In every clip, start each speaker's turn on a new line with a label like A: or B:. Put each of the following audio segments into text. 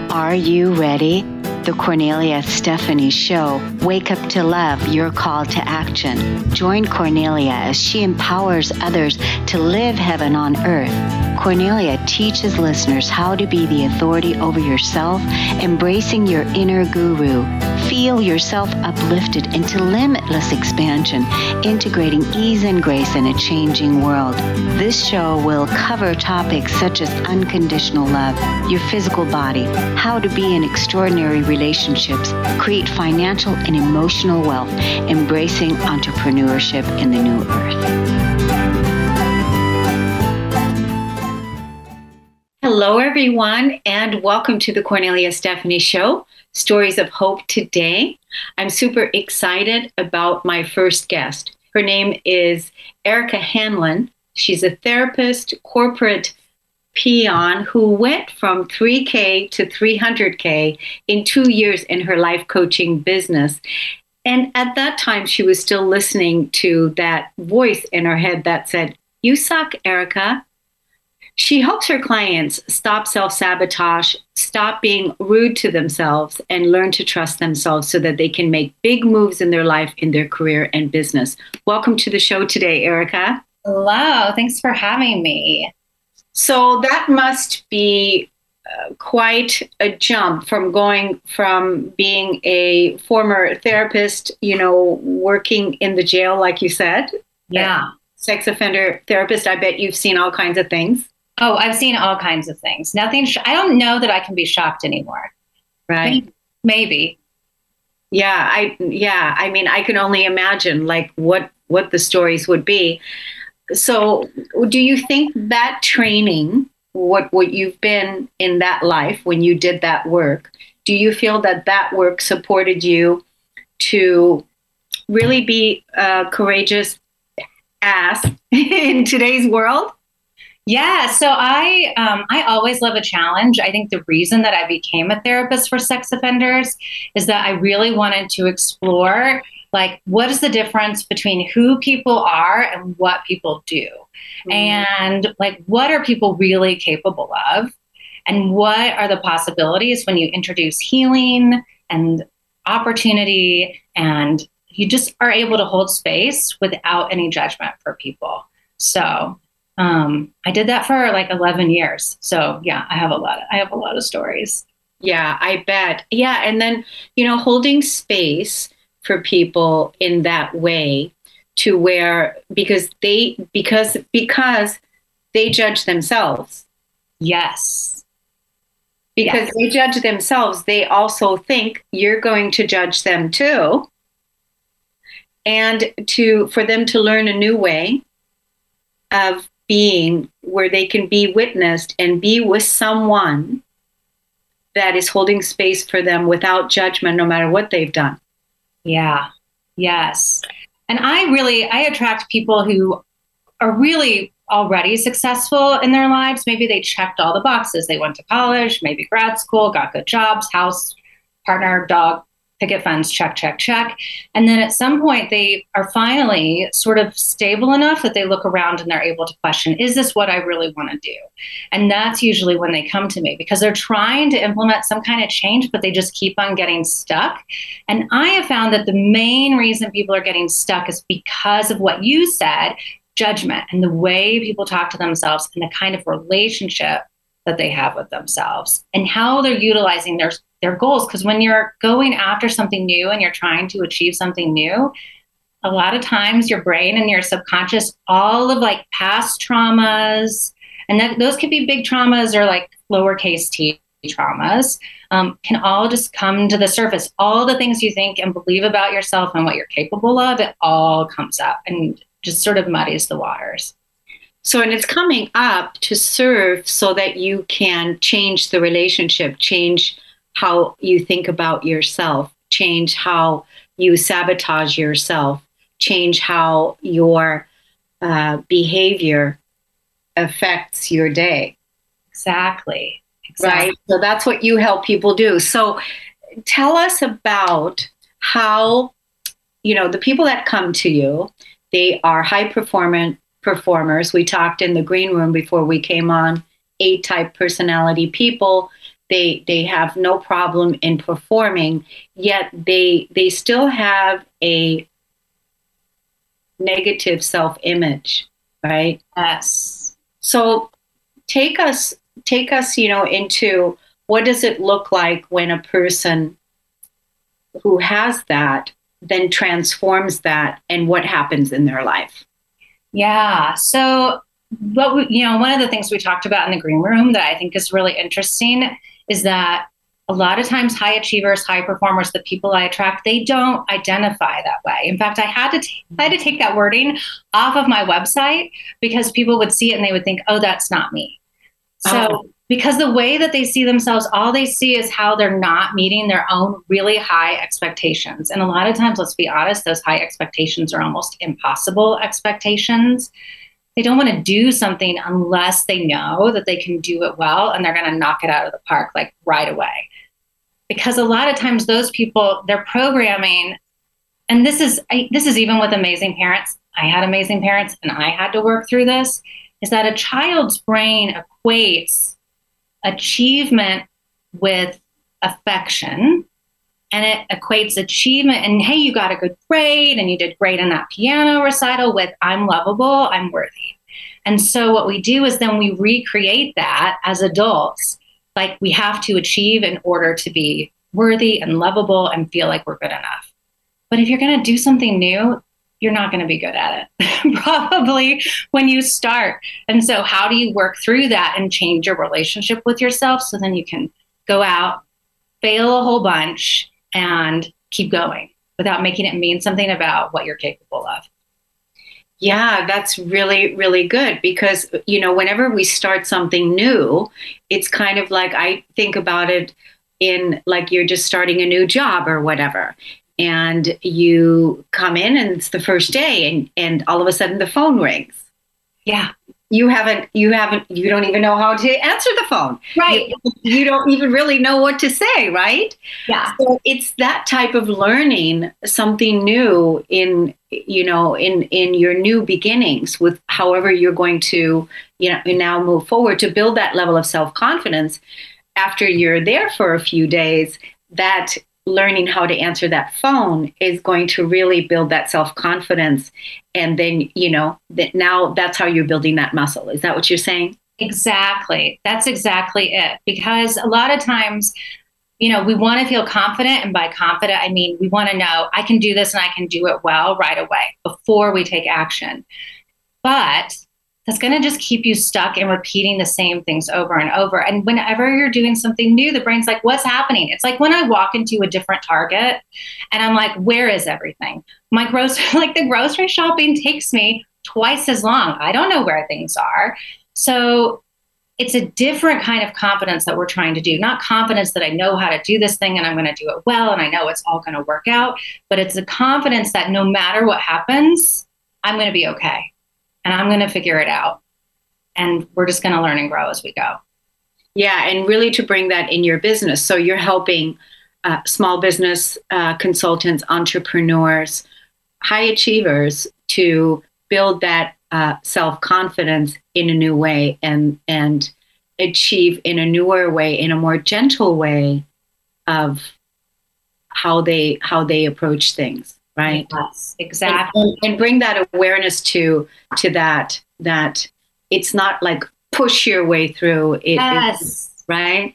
A: Are you ready? The Cornelia Stephanie Show. Wake up to love, your call to action. Join Cornelia as she empowers others to live heaven on earth. Cornelia teaches listeners how to be the authority over yourself, embracing your inner guru. Feel yourself uplifted into limitless expansion, integrating ease and grace in a changing world. This show will cover topics such as unconditional love, your physical body, how to be in extraordinary relationships, create financial and emotional wealth, embracing entrepreneurship in the new earth. Hello, everyone, and welcome to the Cornelia Stephanie Show, Stories of Hope Today. I'm super excited about my first guest. Her name is Erica Hanlon. She's a therapist, corporate peon who went from 3K to 300K in 2 years in her life coaching business. And at that time, she was still listening to that voice in her head that said, "You suck, Erica." She helps her clients stop self-sabotage, stop being rude to themselves, and learn to trust themselves so that they can make big moves in their life, in their career, and business. Welcome to the show today, Erica.
B: Hello. Thanks for having me.
A: So that must be quite a jump from going from being a former therapist, working in the jail, like you said.
B: Yeah.
A: Sex offender therapist. I bet you've seen all kinds of things.
B: Oh, I've seen all kinds of things. Nothing. I don't know that I can be shocked anymore.
A: Right.
B: Maybe.
A: Yeah. I mean, I can only imagine like what the stories would be. So do you think that training, what you've been in that life when you did that work, do you feel that work supported you to really be a courageous ass in today's world?
B: Yeah. So I always love a challenge. I think the reason that I became a therapist for sex offenders is that I really wanted to explore, like, what is the difference between who people are and what people do? Mm-hmm. And like, what are people really capable of? And what are the possibilities when you introduce healing and opportunity, and you just are able to hold space without any judgment for people. So I did that for like 11 years. So yeah, I have a lot of stories.
A: Yeah, I bet. Yeah. And then, holding space for people in that way to where, because they judge themselves.
B: Yes.
A: Because yes. They judge themselves. They also think you're going to judge them too. And for them to learn a new way of being where they can be witnessed and be with someone that is holding space for them without judgment, no matter what they've done.
B: Yeah. Yes. And I attract people who are really already successful in their lives. Maybe they checked all the boxes. They went to college, maybe grad school, got good jobs, house, partner, dog, picket fence, check, check, check. And then at some point they are finally sort of stable enough that they look around and they're able to question, is this what I really want to do? And that's usually when they come to me because they're trying to implement some kind of change, but they just keep on getting stuck. And I have found that the main reason people are getting stuck is because of what you said, judgment, and the way people talk to themselves and the kind of relationship that they have with themselves and how they're utilizing their goals. Because when you're going after something new and you're trying to achieve something new, a lot of times your brain and your subconscious, all of like past traumas, and those could be big traumas or like lowercase t traumas, can all just come to the surface. All the things you think and believe about yourself and what you're capable of, it all comes up and just sort of muddies the waters.
A: So, and it's coming up to serve so that you can change the relationship, change how you think about yourself, change how you sabotage yourself, change how your behavior affects your day.
B: Exactly.
A: Right. So that's what you help people do. So tell us about how, the people that come to you, they are high performers. We talked in the green room before we came on, A-type personality people. they have no problem in performing, yet they still have a negative self-image, right?
B: Yes.
A: So take us, into what does it look like when a person who has that then transforms that, and what happens in their life?
B: Yeah. So one of the things we talked about in the green room that I think is really interesting is that a lot of times high achievers, high performers, the people I attract, they don't identify that way. In fact, I had to take that wording off of my website because people would see it and they would think, oh, that's not me. So because the way that they see themselves, all they see is how they're not meeting their own really high expectations. And a lot of times, let's be honest, those high expectations are almost impossible expectations. They don't want to do something unless they know that they can do it well and they're going to knock it out of the park like right away. Because a lot of times those people, they're programming, and this is even with amazing parents. I had amazing parents and I had to work through this, is that a child's brain equates achievement with affection, and it equates achievement and, hey, you got a good grade and you did great in that piano recital with, I'm lovable, I'm worthy. And so what we do is then we recreate that as adults, like we have to achieve in order to be worthy and lovable and feel like we're good enough. But if you're going to do something new, you're not going to be good at it probably when you start. And so how do you work through that and change your relationship with yourself so then you can go out, fail a whole bunch, and keep going without making it mean something about what you're capable of?
A: Yeah, that's really, really good because, whenever we start something new, it's kind of like I think about it in like you're just starting a new job or whatever. And you come in and it's the first day and all of a sudden the phone rings.
B: Yeah.
A: You don't even know how to answer the phone.
B: Right.
A: You don't even really know what to say, right?
B: Yeah.
A: So it's that type of learning something new in your new beginnings with however you're going to, now move forward to build that level of self-confidence after you're there for a few days. That learning how to answer that phone is going to really build that self-confidence. And then, that now that's how you're building that muscle. Is that what you're saying?
B: Exactly. That's exactly it. Because a lot of times, we want to feel confident. And by confident, I mean, we want to know I can do this and I can do it well right away before we take action. But that's going to just keep you stuck in repeating the same things over and over. And whenever you're doing something new, the brain's like, what's happening? It's like when I walk into a different Target and I'm like, where is everything? The grocery shopping takes me twice as long. I don't know where things are. So it's a different kind of confidence that we're trying to do. Not confidence that I know how to do this thing and I'm going to do it well and I know it's all going to work out, but it's a confidence that no matter what happens, I'm going to be okay. And I'm going to figure it out. And we're just going to learn and grow as we go.
A: Yeah. And really to bring that in your business. So you're helping small business consultants, entrepreneurs, high achievers to build that self-confidence in a new way and achieve in a newer way, in a more gentle way of how they approach things. Right.
B: Yes, exactly.
A: And bring that awareness to that it's not like push your way through it.
B: Yes.
A: Right.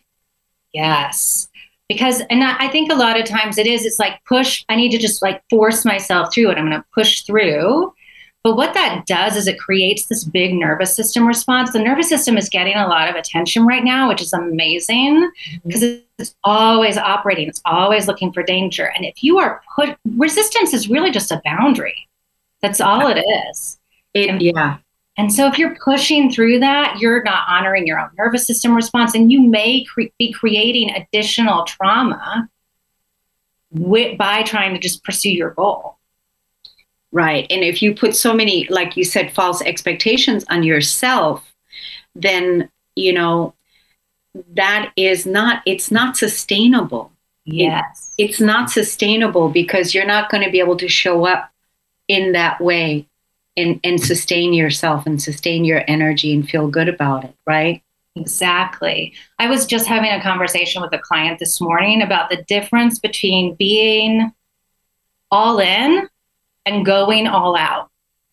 B: Yes. Because, and I think a lot of times it's like push, I need to just like force myself through it. I'm going to push through. But what that does is it creates this big nervous system response. The nervous system is getting a lot of attention right now, which is amazing because it's always operating. It's always looking for danger. And if you are resistance is really just a boundary. That's all it is.
A: Yeah.
B: And so if you're pushing through that, you're not honoring your own nervous system response, and you may be creating additional trauma by trying to just pursue your goal.
A: Right. And if you put so many, like you said, false expectations on yourself, then, it's not sustainable.
B: Yes.
A: It's not sustainable because you're not going to be able to show up in that way and sustain yourself and sustain your energy and feel good about it. Right.
B: Exactly. I was just having a conversation with a client this morning about the difference between being all in and going all out.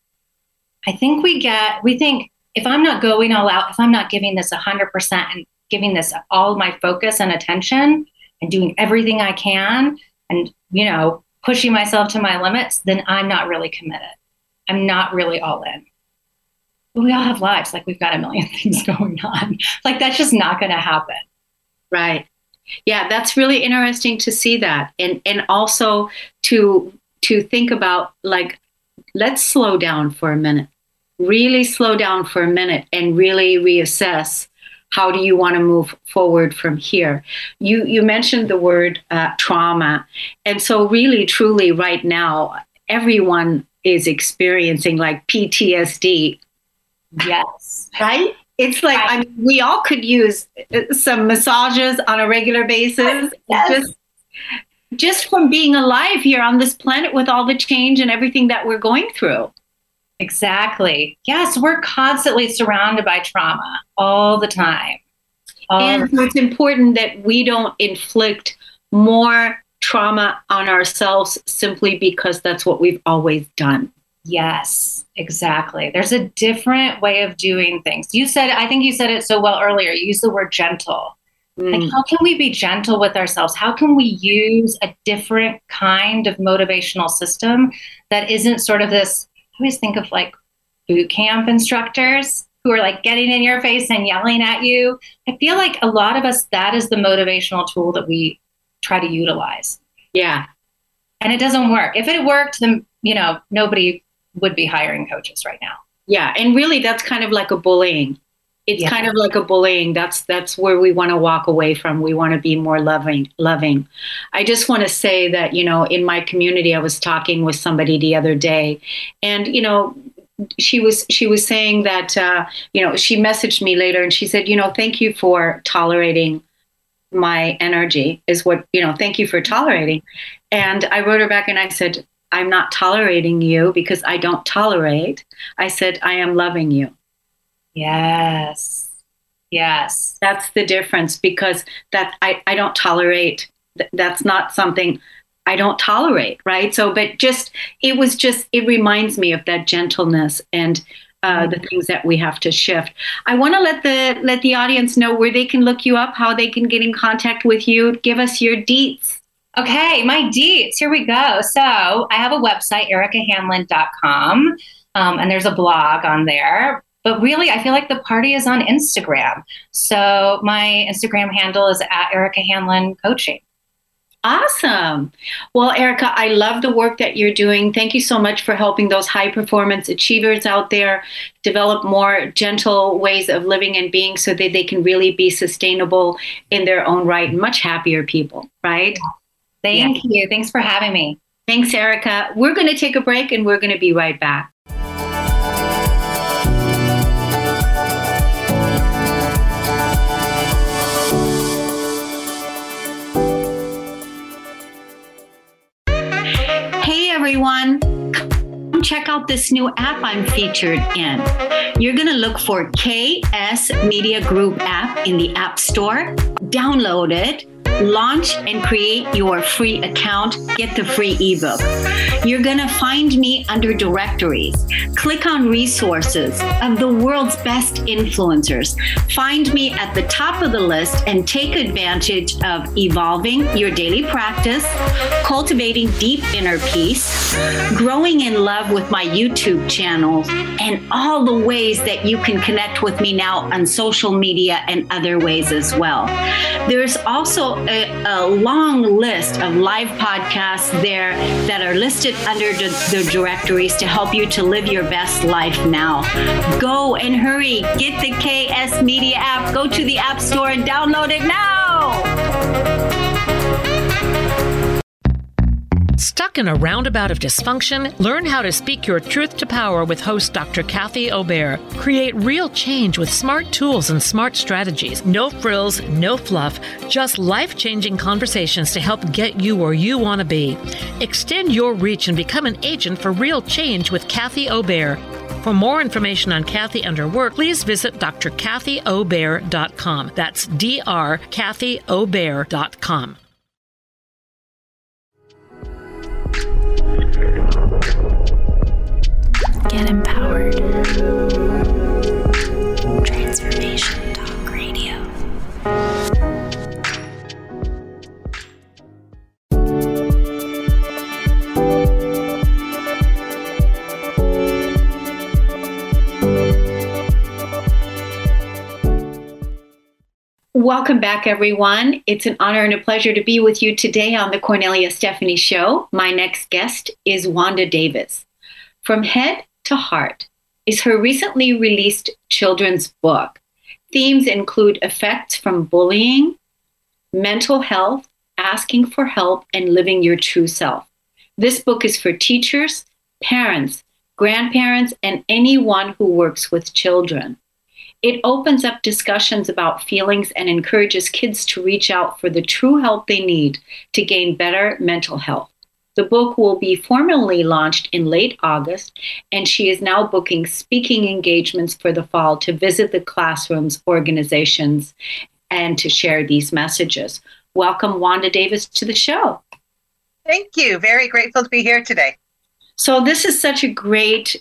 B: I think we think if I'm not going all out, if I'm not giving this 100% and giving this all my focus and attention and doing everything I can and, pushing myself to my limits, then I'm not really committed. I'm not really all in. But we all have lives. Like, we've got a million things going on. Like, that's just not going to happen.
A: Right. Yeah, that's really interesting to see that. And also to think about, like, let's slow down for a minute. Really slow down for a minute and really reassess, how do you want to move forward from here? You mentioned the word trauma. And so really, truly right now, everyone is experiencing like PTSD.
B: Yes.
A: Right? It's like, I mean, we all could use some massages on a regular basis.
B: Yes.
A: Just from being alive here on this planet with all the change and everything that we're going through.
B: Exactly. Yes, we're constantly surrounded by trauma all the time.
A: And it's important that we don't inflict more trauma on ourselves simply because that's what we've always done.
B: Yes, exactly. There's a different way of doing things. I think you said it so well earlier. You used the word gentle. Like, how can we be gentle with ourselves? How can we use a different kind of motivational system that isn't sort of this, I always think of like boot camp instructors who are like getting in your face and yelling at you. I feel like a lot of us, that is the motivational tool that we try to utilize.
A: Yeah.
B: And it doesn't work. If it worked, then, nobody would be hiring coaches right now.
A: Yeah. And really, that's kind of like a bullying. It's kind of like a bullying. That's where we want to walk away from. We want to be more loving. I just want to say that, in my community, I was talking with somebody the other day, and, she was saying that, she messaged me later and she said, thank you for tolerating my energy thank you for tolerating. And I wrote her back and I said, I'm not tolerating you because I don't tolerate. I said, I am loving you.
B: Yes. Yes.
A: That's the difference, because that I don't tolerate. That's not something I don't tolerate. Right. So, but it reminds me of that gentleness and the things that we have to shift. I want to let the audience know where they can look you up, how they can get in contact with you. Give us your deets.
B: Okay, my deets. Here we go. So I have a website, ericahanlon.com, and there's a blog on there. But really, I feel like the party is on Instagram. So my Instagram handle is @EricaHanlonCoaching.
A: Awesome. Well, Erica, I love the work that you're doing. Thank you so much for helping those high performance achievers out there develop more gentle ways of living and being so that they can really be sustainable in their own right and much happier people, right?
B: Thank you. Thanks for having me.
A: Thanks, Erica. We're going to take a break and we're going to be right back. Everyone, come check out this new app I'm featured in. You're going to look for KS Media Group app in the App Store. Download it, launch and create your free account, get the free ebook. You're going to find me under directories. Click on resources of the world's best influencers. Find me at the top of the list and take advantage of evolving your daily practice, cultivating deep inner peace, growing in love with my YouTube channel, and all the ways that you can connect with me now on social media and other ways as well. There's also a long list of live podcasts there that are listed under the directories to help you to live your best life now. Go and hurry. Get the KS Media app. Go to the App Store and download it now.
C: Stuck Stuck in a roundabout of dysfunction? Learn how to speak your truth to power with host Dr. Kathy Obear. Create real change with smart tools and smart strategies. No frills, no fluff, just life-changing conversations to help get you where you want to be. Extend your reach and become an agent for real change with Kathy Obear. For more information on Kathy and her work, please visit drkathyobear.com. That's drkathyobear.com.
D: Get empowered. Transformation Talk Radio.
A: Welcome back, everyone. It's an honor and a pleasure to be with you today on the Cornelia Stephanie Show. My next guest is Wanda Davis. From Head to Heart is her recently released children's book. Themes include effects from bullying, mental health, asking for help, and living your true self. This book is for teachers, parents, grandparents, and anyone who works with children. It opens up discussions about feelings and encourages kids to reach out for the true help they need to gain better mental health. The book will be formally launched in late August, and she is now booking speaking engagements for the fall to visit the classrooms, organizations, and to share these messages. Welcome, Wanda Davis, to the show.
E: Thank you. Very grateful to be here today.
A: So this is such a great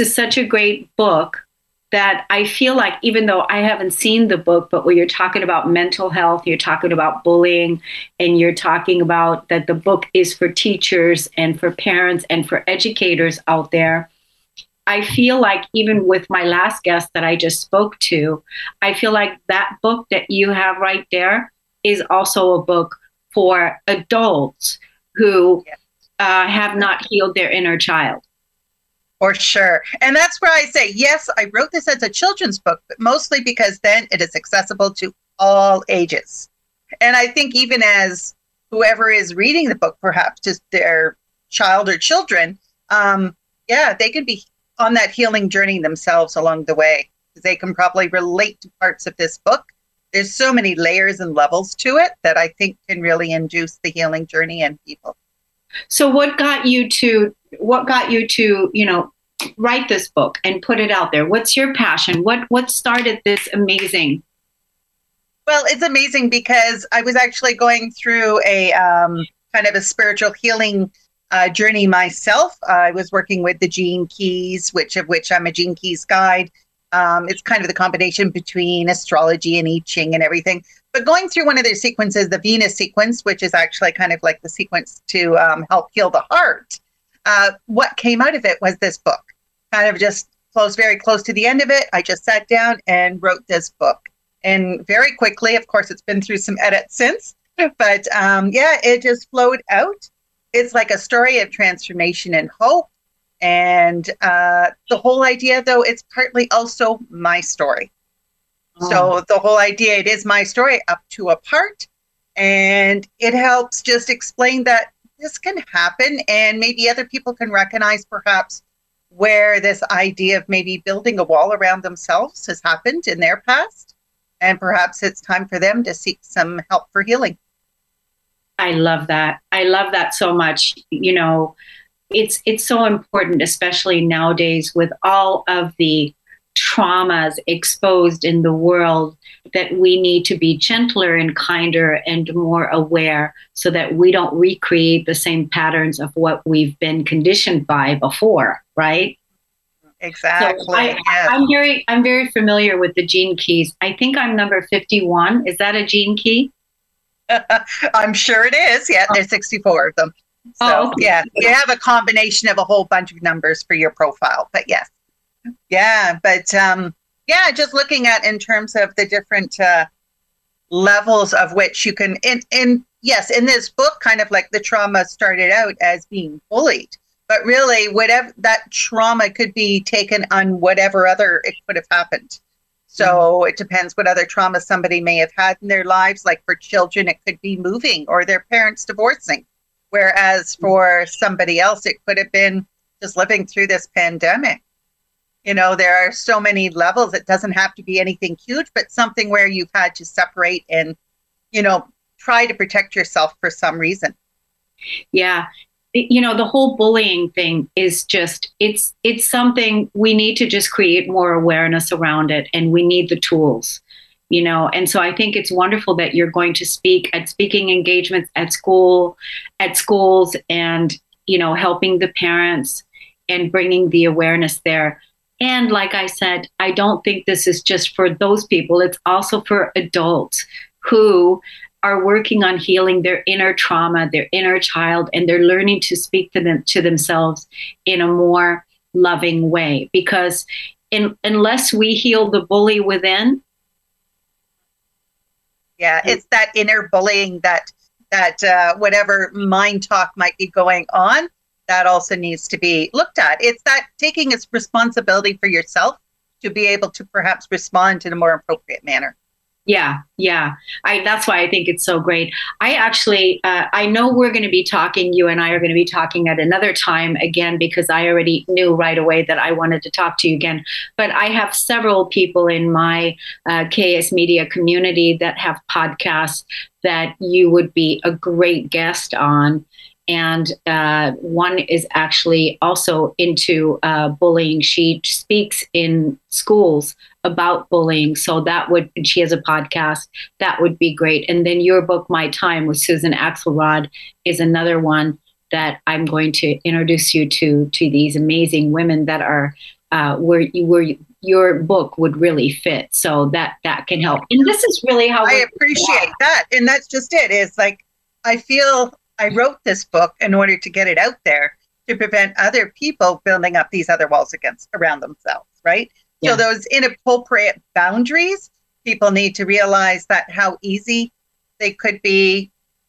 A: book that I feel like, even though I haven't seen the book, but when you're talking about mental health, you're talking about bullying, and you're talking about that the book is for teachers and for parents and for educators out there, I feel like even with my last guest that I just spoke to, I feel like that book that you have right there is also a book for adults who have not healed their inner child.
E: For sure. And that's where I say, yes, I wrote this as a children's book, but mostly because then it is accessible to all ages. And I think even as whoever is reading the book, perhaps just their child or children, they can be on that healing journey themselves along the way. They can probably relate to parts of this book. There's so many layers and levels to it that I think can really induce the healing journey in people.
A: So what got you to, write this book and put it out there? What's your passion? What started this amazing?
E: Well, it's amazing because I was actually going through a kind of a spiritual healing journey myself. I was working with the Gene Keys, which I'm a Gene Keys guide. It's kind of the combination between astrology and I Ching and everything. But going through one of their sequences, the Venus sequence, which is actually kind of like the sequence to help heal the heart, what came out of it was this book. Kind of just very close to the end of it, I just sat down and wrote this book. And very quickly, of course, it's been through some edits since, but it just flowed out. It's like a story of transformation and hope. And the whole idea, though, it's partly also my story. Oh. So the whole idea, it is my story up to a part. And it helps just explain that this can happen. And maybe other people can recognize perhaps where this idea of maybe building a wall around themselves has happened in their past. And perhaps it's time for them to seek some help for healing.
A: I love that. I love that so much. It's so important, especially nowadays with all of the traumas exposed in the world, that we need to be gentler and kinder and more aware so that we don't recreate the same patterns of what we've been conditioned by before, right?
E: Exactly.
A: So I'm very familiar with the Gene Keys. I think I'm number 51. Is that a Gene Key?
E: I'm sure it is. Yeah, there's 64 of them. So, okay. Yeah, you have a combination of a whole bunch of numbers for your profile, but yes. Yeah, but just looking at in terms of the different levels of which you can, in this book, kind of like the trauma started out as being bullied, but really whatever that trauma could be taken on whatever other it could have happened. So It depends what other trauma somebody may have had in their lives. Like for children, it could be moving or their parents divorcing, Whereas for somebody else, it could have been just living through this pandemic. There are so many levels. It doesn't have to be anything huge, but something where you've had to separate and, try to protect yourself for some reason.
A: Yeah. The whole bullying thing is just, it's something we need to just create more awareness around it, and we need the tools, and so I think it's wonderful that you're going to speak at speaking engagements at schools and, helping the parents and bringing the awareness there. And like I said, I don't think this is just for those people. It's also for adults who are working on healing their inner trauma, their inner child, and they're learning to speak to themselves in a more loving way. Because unless we heal the bully within.
E: Yeah, it's that inner bullying that whatever mind talk might be going on, that also needs to be looked at. It's that taking its responsibility for yourself to be able to perhaps respond in a more appropriate manner.
A: Yeah. That's why I think it's so great. I actually, I know we're going to be talking, you and I are going to be talking at another time again, because I already knew right away that I wanted to talk to you again. But I have several people in my KS Media community that have podcasts that you would be a great guest on. And one is actually also into bullying. She speaks in schools about bullying. So she has a podcast. That would be great. And then your book, My Time, with Susan Axelrod, is another one that I'm going to introduce you to these amazing women that are where your book would really fit. So that can help. And this is really how
E: I appreciate that. And that's just it. It's like, I feel I wrote this book in order to get it out there to prevent other people building up these other walls around themselves, right? Yeah. So those inappropriate boundaries, people need to realize that how easy they could be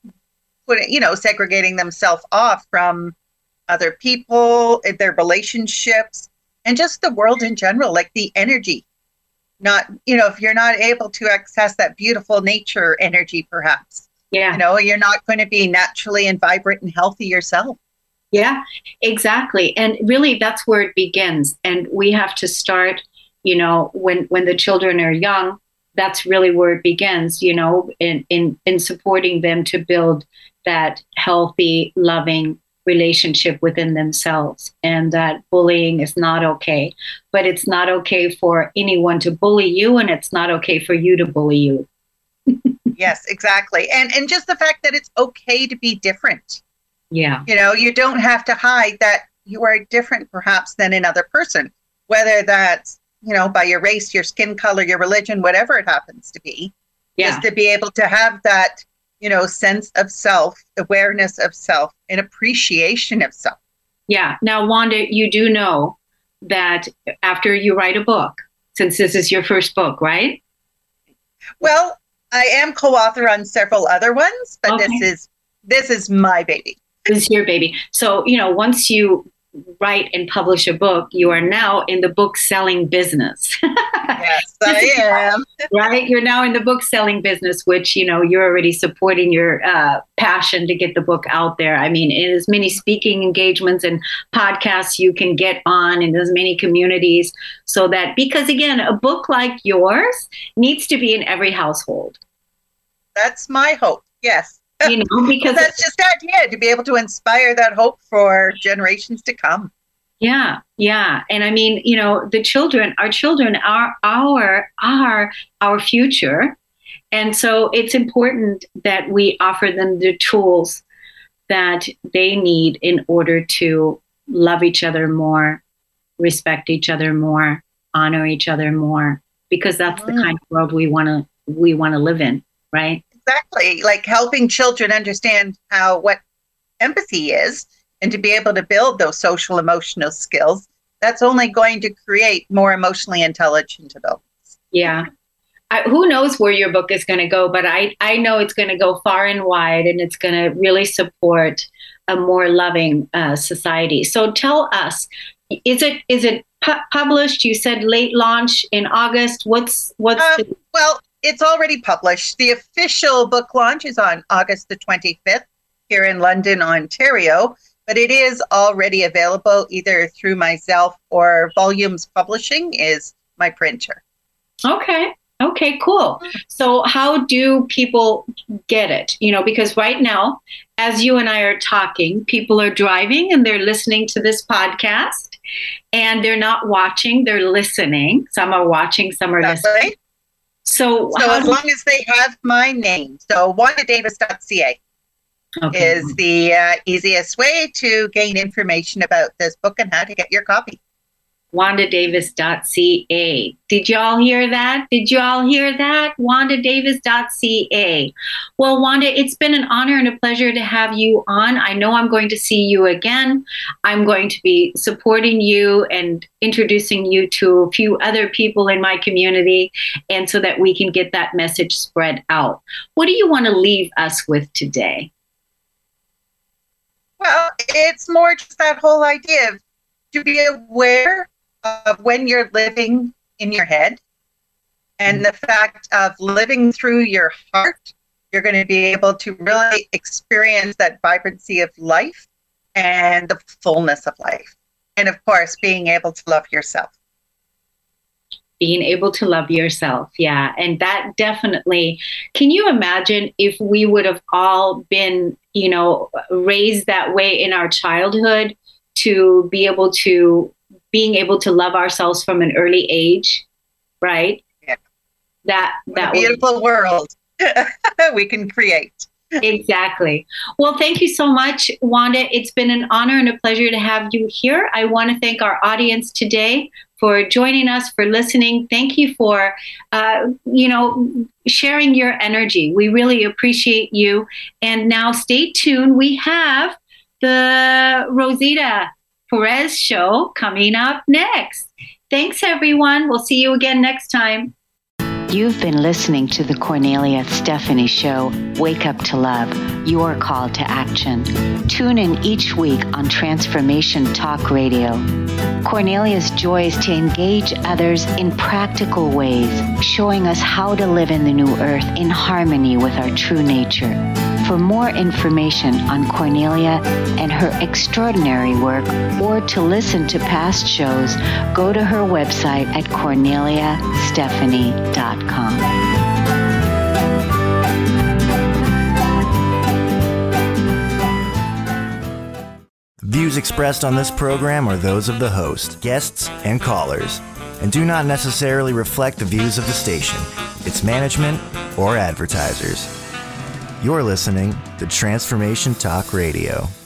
E: segregating themselves off from other people, their relationships, and just the world in general, like the energy. Not, if you're not able to access that beautiful nature energy, perhaps. Yeah. You're not going to be naturally and vibrant and healthy yourself.
A: Yeah, exactly. And really, that's where it begins. And we have to start, when the children are young, that's really where it begins, in supporting them to build that healthy, loving relationship within themselves. And that bullying is not okay. But it's not okay for anyone to bully you, and it's not okay for you to bully you.
E: Yes, exactly. And just the fact that it's okay to be different.
A: Yeah.
E: You don't have to hide that you are different perhaps than another person, whether that's, by your race, your skin color, your religion, whatever it happens to be. Yeah. Just to be able to have that, sense of self, awareness of self, and appreciation of self.
A: Yeah. Now, Wanda, you do know that after you write a book, since this is your first book, right?
E: Well, I am co-author on several other ones, but okay. This is my baby.
A: This is your baby. So, once you write and publish a book, you are now in the book selling business.
E: Yes, I am.
A: Right? You're now in the book selling business, which, you're already supporting your passion to get the book out there. I mean, in as many speaking engagements and podcasts you can get on in as many communities, so that, because again, a book like yours needs to be in every household.
E: That's my hope. Yes.
A: Because
E: that's just the idea, to be able to inspire that hope for generations to come.
A: Yeah. And I mean, our children are our future. And so it's important that we offer them the tools that they need in order to love each other more, respect each other more, honor each other more, because that's the kind of world we want to live in, right?
E: Exactly. Like helping children understand what empathy is, and to be able to build those social emotional skills. That's only going to create more emotionally intelligent adults.
A: Yeah. Who knows where your book is going to go, but I know it's going to go far and wide, and it's going to really support a more loving society. So tell us, is it published? You said late launch in August. What's
E: well, it's already published. The official book launch is on August the 25th. here in London, Ontario, but it is already available either through myself or Volumes Publishing is my printer.
A: Okay, cool. So how do people get it? Because right now, as you and I are talking, people are driving and they're listening to this podcast and they're not watching, they're listening. Some are watching, some are listening. So
E: as long as they have my name, so wandadavis.ca is the easiest way to gain information about this book and how to get your copy.
A: wandadavis.ca. Did y'all hear that? wandadavis.ca. Well, Wanda, it's been an honor and a pleasure to have you on. I know I'm going to see you again. I'm going to be supporting you and introducing you to a few other people in my community, and so that we can get that message spread out. What do you want to leave us with today?
E: Well, it's more just that whole idea of to be aware of when you're living in your head and the fact of living through your heart. You're going to be able to really experience that vibrancy of life and the fullness of life. And of course, being able to love yourself.
A: Being able to love yourself. Yeah. And that definitely, can you imagine if we would have all been, raised that way in our childhood, to be able to being able to love ourselves from an early age, right?
E: Yeah.
A: That
E: a beautiful world we can create.
A: Exactly. Well, thank you so much, Wanda. It's been an honor and a pleasure to have you here. I want to thank our audience today for joining us, for listening. Thank you for, sharing your energy. We really appreciate you. And now stay tuned. We have the Rosita Perez show coming up next. Thanks, everyone. We'll see you again next time.
F: You've been listening to the Cornelia Stephanie Show, Wake Up to Love, your call to action. Tune in each week on Transformation Talk Radio. Cornelia's joy is to engage others in practical ways, showing us how to live in the new earth in harmony with our true nature. For more information on Cornelia and her extraordinary work, or to listen to past shows, go to her website at corneliastephanie.com.
G: The views expressed on this program are those of the host, guests, and callers, and do not necessarily reflect the views of the station, its management, or advertisers. You're listening to Transformation Talk Radio.